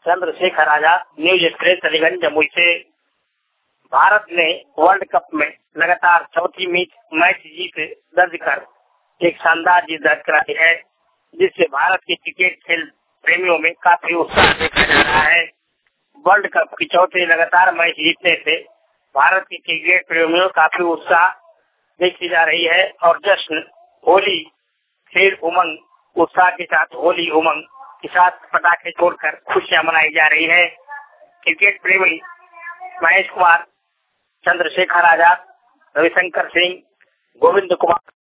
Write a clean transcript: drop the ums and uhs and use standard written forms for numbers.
Chandrashekhar Azad, news express, Aliganj, Jamui से। भारत ने world cup में लगातार चौथी मैच जीत दर्ज कर एक शानदार जीत दर्ज कराई है, जिससे भारत के क्रिकेट खेल प्रेमियों में काफी उत्साह देखा जा रहा है। वर्ल्ड कप की चौथी लगातार मैच जीतने से भारत के क्रिकेट प्रेमियों में काफी उत्साह देखी जा रही है और जश्न होली खेल उमंग उत्साह के साथ होली उमंग के साथ पटाखे छोड़कर खुशियां मनाई जा रही है। क्रिकेट प्रेमी महेश कुमार, चंद्रशेखर आजाद, रविशंकर सिंह, गोविंद कुमार